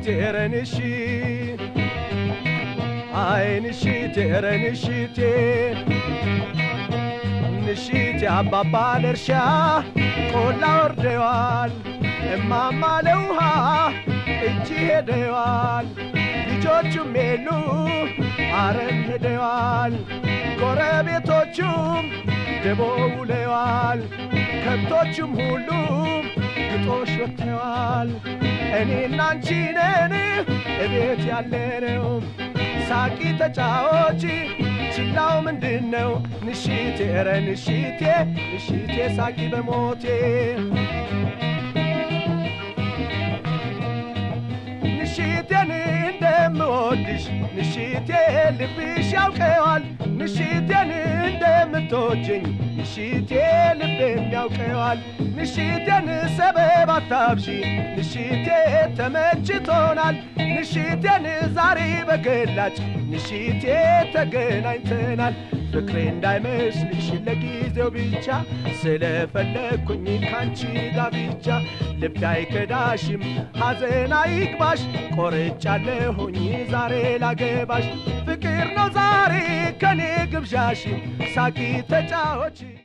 تيرنشي عينشي تيرنشيتي نشيتي عبابا لرشا قولا وردوال إماما لوها إجي هدوال لجوجو ميلو عرن هدوال ጎረቤቶቹም ደቦውለዋል ከብቶቹም ሁሉ ግጦሽ ወጥተዋል እኔና አንቺ ነን እቤት ያለነው ሳቂ ተጫዋች ችላው ምንድነው ንሽቴ ኧረ ንሽቴ ንሽቴ ሳቂ በሞቴ ንሽቴን እንደምወድሽ ንሽቴ ልብሽ ያውቀዋል ንሽቴን እንደምትወጂኝ ንሽቴ ልቤም ያውቀዋል ንሽቴን ሰበብ አታብዢ ንሽቴ ተመችቶናል ንሽቴን ዛሬ በገላጭ ንሽቴ ተገናኝተናል ፍቅሬ እንዳይመስልሽ ለጊዜው ብቻ ስለፈለኩኝ ካንቺ ጋር ብቻ ልቤ አይከዳሽም ሐዘን አይግባሽ ቆርጫለሁኝ ዛሬ ላገባሽ ፍቅር ነው ዛሬ ከኔ ግብዣሽ ሳቂ ተጫወቺ